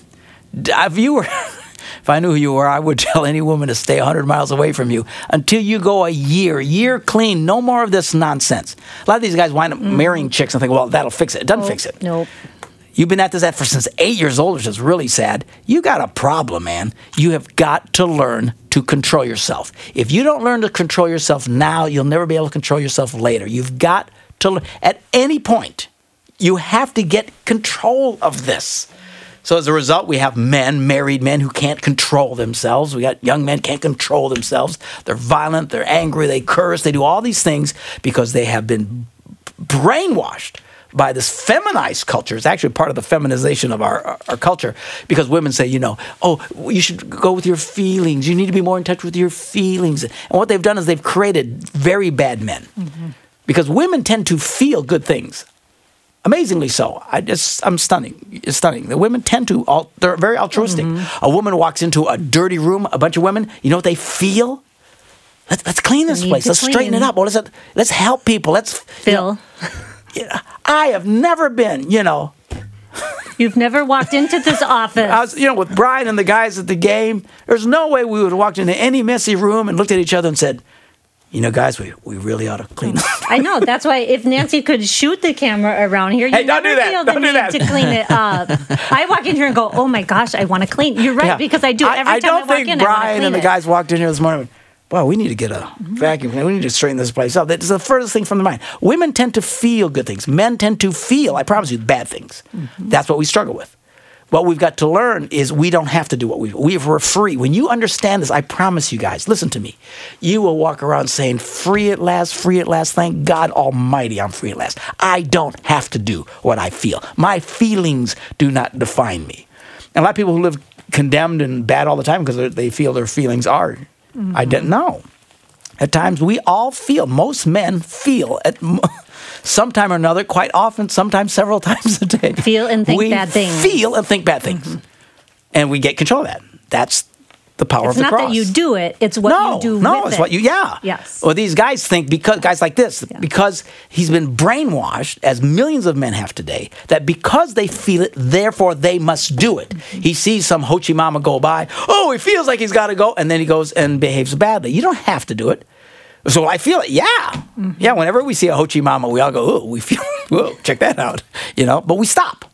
S2: If you were... If I knew who you were, I would tell any woman to stay one hundred miles away from you until you go a year, year clean. No more of this nonsense. A lot of these guys wind up mm. marrying chicks and think, well, that'll fix it. It doesn't
S4: nope.
S2: fix it.
S4: Nope.
S2: You've been at this for since eight years old, which is really sad. You got a problem, man. You have got to learn to control yourself. If you don't learn to control yourself now, you'll never be able to control yourself later. You've got to learn. At any point, you have to get control of this. So as a result, we have men, married men, who can't control themselves. We got young men can't control themselves. They're violent, they're angry, they curse, they do all these things because they have been brainwashed by this feminized culture. It's actually part of the feminization of our, our, our culture, because women say, you know, oh, you should go with your feelings. You need to be more in touch with your feelings. And what they've done is they've created very bad men mm-hmm. because women tend to feel good things. Amazingly so. I just, I'm stunning. It's stunning. The women tend to, all, they're very altruistic. Mm-hmm. A woman walks into a dirty room, a bunch of women, you know what they feel? Let's, let's clean this place. Let's clean. straighten it up. What is it? Let's help people. Let's,
S4: Phil.
S2: You know, I have never been, you know.
S4: You've never walked into this office.
S2: I was, you know, with Brian and the guys at the game, there's no way we would have walked into any messy room and looked at each other and said, you know, guys, we, we really ought to clean up.
S4: I know. That's why if Nancy could shoot the camera around here, you
S2: hey, don't
S4: never
S2: do that.
S4: feel
S2: don't
S4: the
S2: do
S4: need
S2: that.
S4: to clean it up. I walk in here and go, oh my gosh, I want to clean. You're right,
S2: yeah.
S4: because I do every
S2: I, I
S4: time I walk
S2: don't think
S4: in.
S2: Brian
S4: I
S2: and the
S4: it.
S2: guys walked in here this morning. Wow, we need to get a mm-hmm. vacuum cleaner. We need to straighten this place up. That's the furthest thing from the mind. Women tend to feel good things. Men tend to feel, I promise you, bad things. Mm-hmm. That's what we struggle with. What we've got to learn is we don't have to do what we we we're free. When you understand this, I promise you guys, listen to me. You will walk around saying, free at last, free at last. Thank God Almighty, I'm free at last. I don't have to do what I feel. My feelings do not define me. And a lot of people who live condemned and bad all the time because they feel their feelings are. Mm-hmm. I didn't know. At times, we all feel, most men feel at sometime or another, quite often, sometimes several times a day.
S4: Feel and think
S2: we
S4: bad things.
S2: feel and think bad things. Mm-hmm. And we get control of that. That's the power
S4: it's
S2: of the cross.
S4: It's not that you do it, it's what
S2: no,
S4: you do
S2: no,
S4: with
S2: it's
S4: it.
S2: what you, yeah.
S4: Yes.
S2: Well, these guys think, because guys like this,
S4: yeah.
S2: because he's been brainwashed, as millions of men have today, that because they feel it, therefore they must do it. Mm-hmm. He sees some hoochie mama go by, oh, he feels like he's got to go, and then he goes and behaves badly. You don't have to do it. So I feel it, yeah. Mm-hmm. Yeah, whenever we see a hoochie mama, we all go, oh, we feel, whoa, check that out. You know, but we stop.
S4: Yes.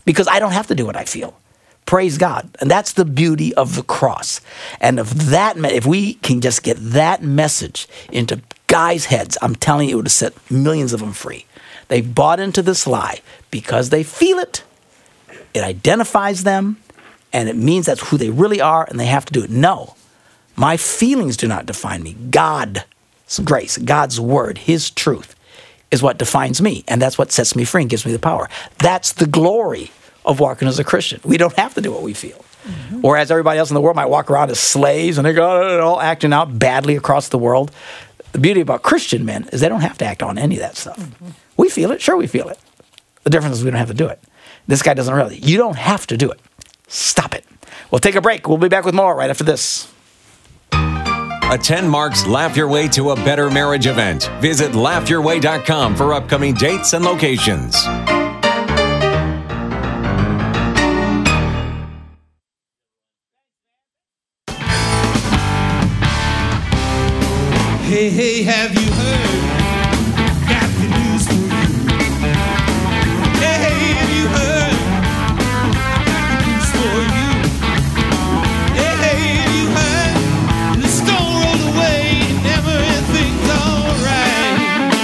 S2: because I don't have to do what I feel. Praise God. And that's the beauty of the cross. And if that, if we can just get that message into guys' heads, I'm telling you, it would have set millions of them free. They've bought into this lie because they feel it. It identifies them, and it means that's who they really are, and they have to do it. No, my feelings do not define me. God's grace, God's word, his truth is what defines me, and that's what sets me free and gives me the power. That's the glory of walking as a Christian. We don't have to do what we feel. Mm-hmm. Whereas everybody else in the world might walk around as slaves, and they're all acting out badly across the world. The beauty about Christian men is they don't have to act on any of that stuff. Mm-hmm. We feel it. Sure, we feel it. The difference is we don't have to do it. This guy doesn't really. You don't have to do it. Stop it. We'll take a break. We'll be back with more right after this.
S1: Attend Mark's Laugh Your Way to a Better Marriage event. Visit laugh your way dot com for upcoming dates and locations.
S5: Hey, hey, have you heard? Got the news for you. Hey, hey, have you heard? Got the news for you. Hey, hey, have you heard? The storm rolled away and everything's alright.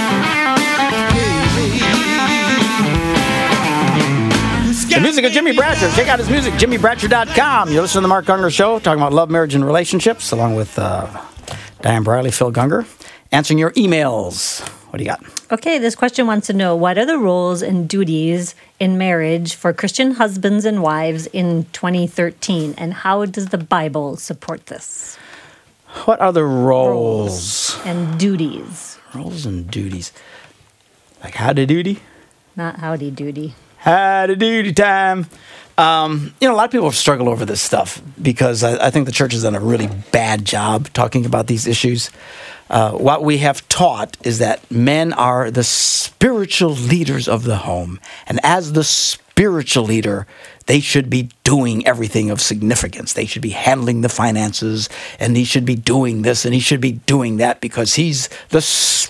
S5: Hey, hey.
S2: The music of Jimmy Bratcher. Check out his music, jimmy bratcher dot com. You're listening to the Mark Gungor Show, talking about love, marriage, and relationships, along with uh, Diane Briley, Phil Gungor, answering your emails. What do you got?
S4: Okay, this question wants to know, what are the roles and duties in marriage for Christian husbands and wives in twenty thirteen, and how does the Bible support this?
S2: What are the roles?
S4: Roles and duties.
S2: Roles and duties. Like howdy doody?
S4: Not howdy doody.
S2: Howdy doody time. Um, you know, a lot of people have struggled over this stuff because I, I think the church has done a really bad job talking about these issues. Uh, what we have taught is that men are the spiritual leaders of the home. And as the spiritual leader, they should be doing everything of significance. They should be handling the finances, and he should be doing this, and he should be doing that because he's the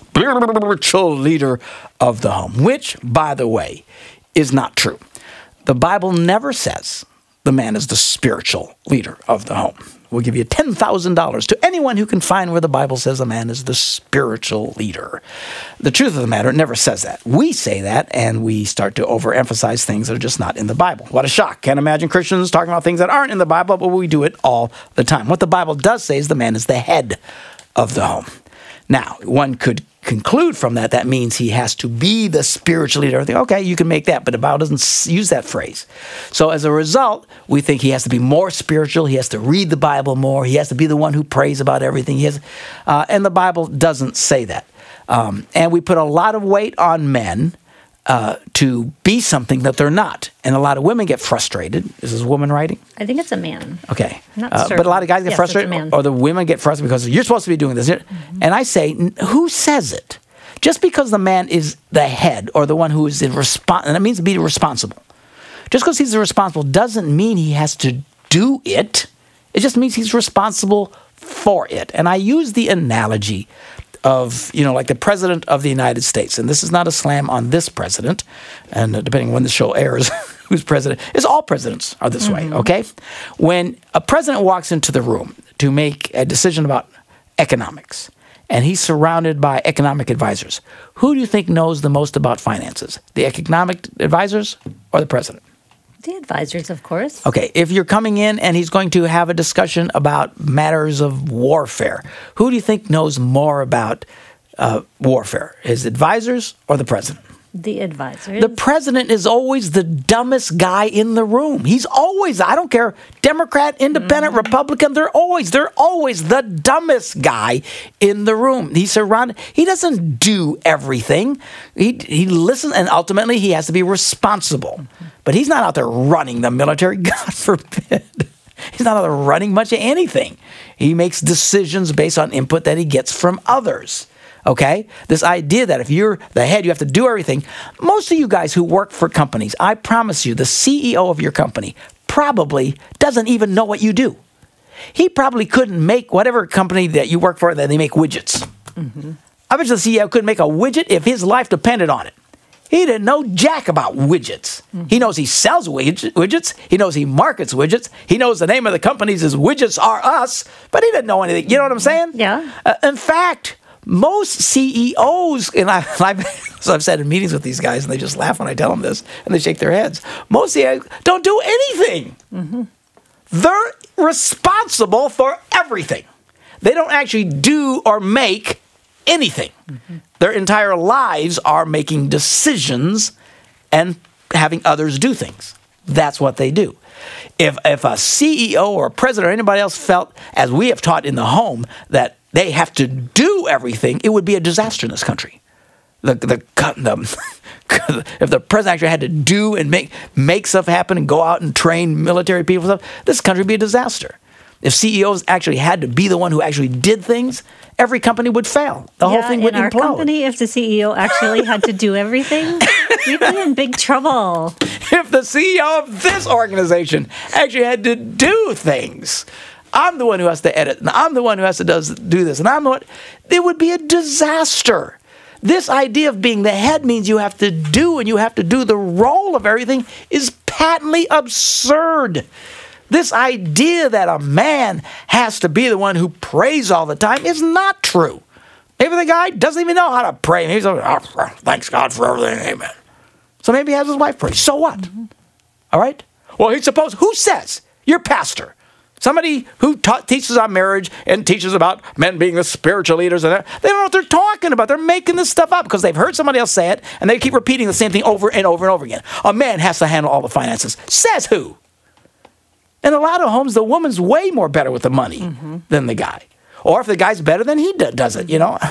S2: spiritual leader of the home, which, by the way, is not true. The Bible never says the man is the spiritual leader of the home. We'll give you ten thousand dollars to anyone who can find where the Bible says a man is the spiritual leader. The truth of the matter, it never says that. We say that, and we start to overemphasize things that are just not in the Bible. What a shock. Can't imagine Christians talking about things that aren't in the Bible, but we do it all the time. What the Bible does say is the man is the head of the home. Now, one could conclude from that, that means he has to be the spiritual leader. Okay, you can make that, but the Bible doesn't use that phrase. So as a result, we think he has to be more spiritual. He has to read the Bible more. He has to be the one who prays about everything. He has, uh, and the Bible doesn't say that. Um, and we put a lot of weight on men uh, to be something that they're not. And a lot of women get frustrated. Is this a woman writing?
S4: I think it's a man.
S2: Okay.
S4: Not
S2: uh, but a lot of guys get
S4: yes,
S2: frustrated, or the women get frustrated because you're supposed to be doing this. Mm-hmm. And I say, who says it? Just because the man is the head or the one who is the respons- and that means to be responsible. Just because he's responsible doesn't mean he has to do it. It just means he's responsible for it. And I use the analogy of, you know, like the president of the United States. And this is not a slam on this president. And depending on when the show airs, who's president, is all presidents are this mm-hmm. way, okay? When a president walks into the room to make a decision about economics, and he's surrounded by economic advisors, who do you think knows the most about finances? The economic advisors or the president?
S4: The advisors, of course.
S2: Okay, if you're coming in and he's going to have a discussion about matters of warfare, who do you think knows more about uh, warfare? His advisors or the president?
S4: The advisors.
S2: The president is always the dumbest guy in the room. He's always, I don't care, Democrat, Independent, mm-hmm. Republican, they're always, they're always the dumbest guy in the room. He's surrounded, he doesn't do everything. He he listens, and ultimately he has to be responsible. Mm-hmm. But he's not out there running the military, God forbid. He's not out there running much of anything. He makes decisions based on input that he gets from others. Okay? This idea that if you're the head, you have to do everything. Most of you guys who work for companies, I promise you, the C E O of your company probably doesn't even know what you do. He probably couldn't make whatever company that you work for, that they make widgets. Mm-hmm. I bet you the C E O couldn't make a widget if his life depended on it. He didn't know jack about widgets. Mm-hmm. He knows he sells widg- widgets. He knows he markets widgets. He knows the name of the companies is Widgets Are Us, but he didn't know anything. You know what I'm saying?
S4: Yeah.
S2: Uh, in fact, most C E Os, and I, I've, so I've said in meetings with these guys, and they just laugh when I tell them this, and they shake their heads. Most C E Os don't do anything. Mm-hmm. They're responsible for everything. They don't actually do or make anything. Mm-hmm. Their entire lives are making decisions and having others do things. That's what they do. If if a C E O or a president or anybody else felt, as we have taught in the home, that they have to do everything, it would be a disaster in this country. The the, the if the president actually had to do and make make stuff happen and go out and train military people and stuff, this country would be a disaster. If C E Os actually had to be the one who actually did things, every company would fail. The
S4: yeah,
S2: whole thing would
S4: in our
S2: implode.
S4: Company, if the C E O actually had to do everything, we'd be in big trouble.
S2: If the C E O of this organization actually had to do things, I'm the one who has to edit, and I'm the one who has to does, do this, and I'm the one, it would be a disaster. This idea of being the head means you have to do, and you have to do the role of everything is patently absurd. This idea that a man has to be the one who prays all the time is not true. Maybe the guy doesn't even know how to pray. Maybe he's like, oh, thanks God for everything, amen. So maybe he has his wife pray. So what? Mm-hmm. All right? Well, he's supposed, who says? Your pastor. Somebody who ta- teaches on marriage and teaches about men being the spiritual leaders. And they don't know what they're talking about. They're making this stuff up because they've heard somebody else say it, and they keep repeating the same thing over and over and over again. A man has to handle all the finances. Says who? In a lot of homes, the woman's way more better with the money mm-hmm. than the guy. Or if the guy's better, then he d- does it, you know.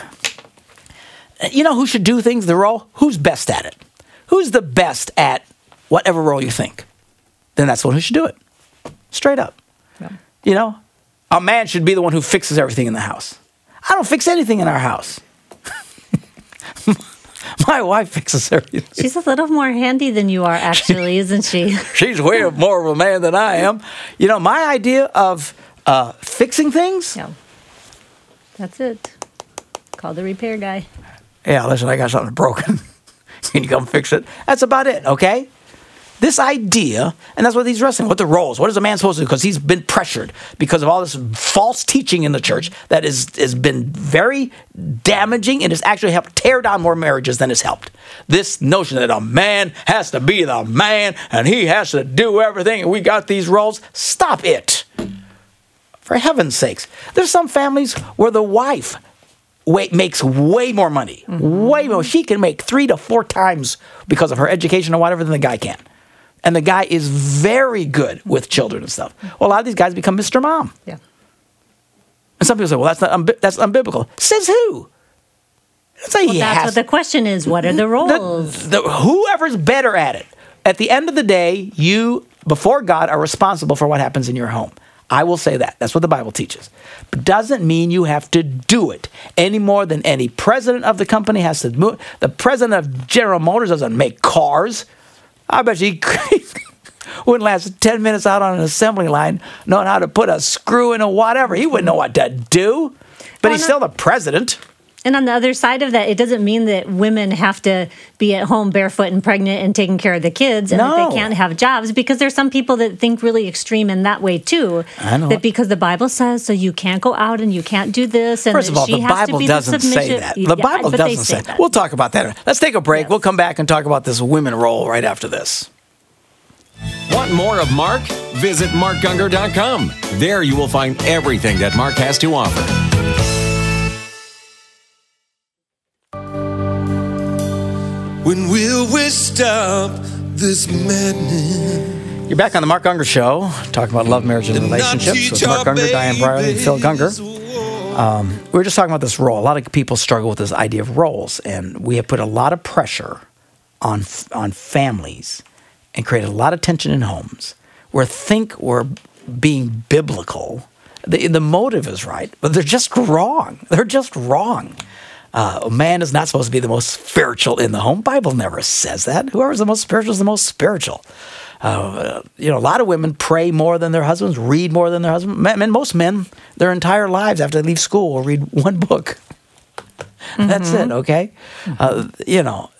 S2: You know who should do things, the role? Who's best at it? Who's the best at whatever role you think? Then that's the one who should do it. Straight up. Yeah. You know, a man should be the one who fixes everything in the house. I don't fix anything in our house. My wife fixes everything.
S4: She's a little more handy than you are, actually, isn't she?
S2: She's way more of a man than I am. You know, my idea of uh, fixing things.
S4: Yeah. That's it. Call the repair guy.
S2: Yeah, listen, I got something broken. Can you come fix it? That's about it, okay? This idea, and that's what he's wrestling with, the roles. What is a man supposed to do? Because he's been pressured because of all this false teaching in the church that is, has been very damaging and has actually helped tear down more marriages than has helped. This notion that a man has to be the man and he has to do everything and we got these roles, stop it. For heaven's sakes. There's some families where the wife way, makes way more money. Mm-hmm. Way more. She can make three to four times because of her education or whatever than the guy can. And the guy is very good with children and stuff. Well, a lot of these guys become Mister Mom.
S4: Yeah.
S2: And some people say, well, that's not unbi- that's unbiblical. Says who? Say
S4: well,
S2: he
S4: that's
S2: has
S4: what the question is. What are the roles?
S2: The, the, whoever's better at it. At the end of the day, you, before God, are responsible for what happens in your home. I will say that. That's what the Bible teaches. But doesn't mean you have to do it any more than any president of the company has to move. The president of General Motors doesn't make cars. I bet you he wouldn't last ten minutes out on an assembly line knowing how to put a screw in a whatever. He wouldn't know what to do. But well, he's still the president.
S4: And on the other side of that, it doesn't mean that women have to be at home barefoot and pregnant and taking care of the kids and
S2: no.
S4: that they can't have jobs, because there's some people that think really extreme in that way too.
S2: I know.
S4: That because the Bible says so you can't go out and you can't do this. And
S2: First of all,
S4: she
S2: the
S4: has
S2: Bible
S4: to be
S2: doesn't
S4: the
S2: say that. The
S4: yeah,
S2: Bible doesn't say, say that. We'll talk about that. Let's take a break. Yes. We'll come back and talk about this women role right after this.
S1: Want more of Mark? Visit mark gungor dot com. There you will find everything that Mark has to offer.
S5: When will we stop this madness?
S2: You're back on the Mark Gungor Show, talking about love, marriage, and relationships with Mark Gungor, Diane Briley, and Phil Gungor. Um, we were just talking about this role. A lot of people struggle with this idea of roles, and we have put a lot of pressure on on families and created a lot of tension in homes where think we're being biblical. The, the motive is right, but they're just wrong. They're just wrong. Uh, a man is not supposed to be the most spiritual in the home. Bible never says that. Whoever's the most spiritual is the most spiritual. Uh, you know, a lot of women pray more than their husbands, read more than their husbands. Men, most men, their entire lives after they leave school, will read one book. Mm-hmm. That's it, okay? Uh, you know,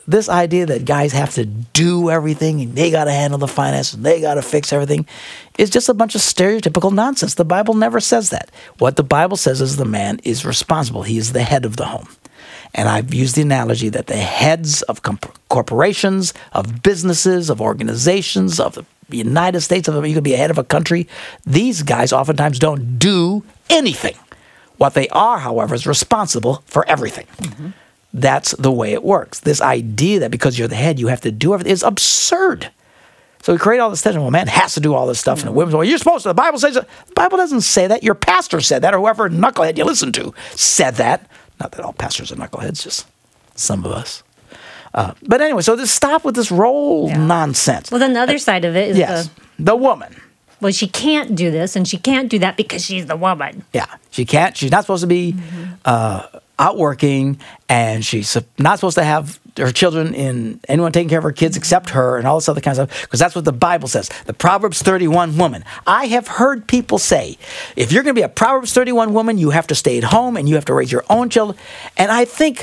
S7: this idea that guys have to do everything and they got to handle the finances and they got to fix everything is just a bunch of stereotypical nonsense. The Bible never says that. What the Bible says is the man is responsible. He is the head of the home. And I've used the analogy that the heads of comp- corporations, of businesses, of organizations, of the United States, of, you could be a head of a country, these guys oftentimes don't do anything. What they are, however, is responsible for everything. Mm-hmm. That's the way it works. This idea that because you're the head, you have to do everything is absurd. So we create all this tension. Well, man has to do all this stuff. Mm-hmm. And the women's, well, you're supposed to. The Bible says it. The Bible doesn't say that. Your pastor said that, or whoever knucklehead you listen to said that. Not that all pastors are knuckleheads, just some of us. Uh, but anyway, so just stop with this role yeah. nonsense.
S4: Well, then the other uh, side of it is
S7: yes,
S4: the,
S7: the woman.
S4: Well, she can't do this, and she can't do that because she's the woman.
S7: Yeah, she can't. She's not supposed to be mm-hmm. uh, out working, and she's not supposed to have her children in anyone taking care of her kids except her, and all this other kind of stuff, because that's what the Bible says. The Proverbs thirty-one woman. I have heard people say, if you're going to be a Proverbs thirty-one woman, you have to stay at home, and you have to raise your own children. And I think,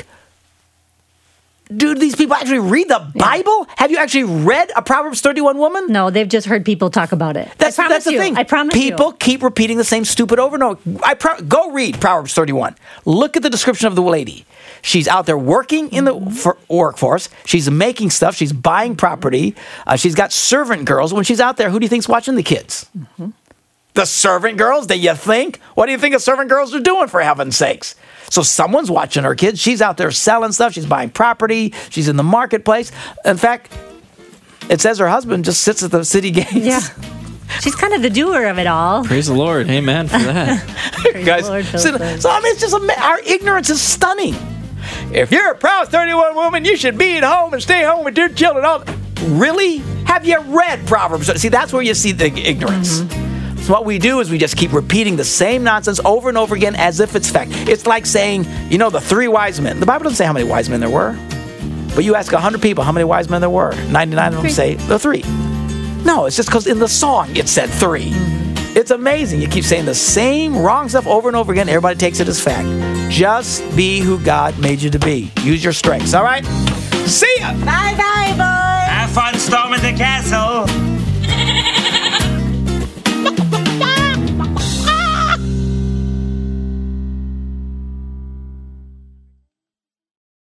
S7: do these people actually read the Bible? Yeah. Have you actually read a Proverbs thirty-one woman?
S4: No, they've just heard people talk about it.
S7: That's,
S4: I promise
S7: that's the
S4: you.
S7: thing.
S4: I promise
S7: people
S4: you.
S7: keep repeating the same stupid over and over. I pro- Go read Proverbs thirty-one. Look at the description of the lady. She's out there working in the for workforce. She's making stuff. She's buying property. Uh, she's got servant girls. When she's out there, who do you think's watching the kids? Mm-hmm. The servant girls, do you think? What do you think the servant girls are doing, for heaven's sakes? So someone's watching her kids. She's out there selling stuff. She's buying property. She's in the marketplace. In fact, it says her husband just sits at the city gates.
S4: Yeah. She's kind of the doer of it all.
S3: Praise the Lord. Amen for that.
S7: Guys,
S4: Lord,
S7: so, so I mean, it's just, a, our ignorance is stunning. If you're a Proverbs thirty-one woman, you should be at home and stay home with your children. All Really? Have you read Proverbs? See, that's where you see the ignorance. Mm-hmm. So what we do is we just keep repeating the same nonsense over and over again as if it's fact. It's like saying, you know, the three wise men. The Bible doesn't say how many wise men there were. But you ask one hundred people how many wise men there were. ninety-nine of them say the three. No, it's just because in the song it said three. Mm-hmm. It's amazing. You keep saying the same wrong stuff over and over again. Everybody takes it as fact. Just be who God made you to be. Use your strengths, all right? See ya!
S4: Bye-bye!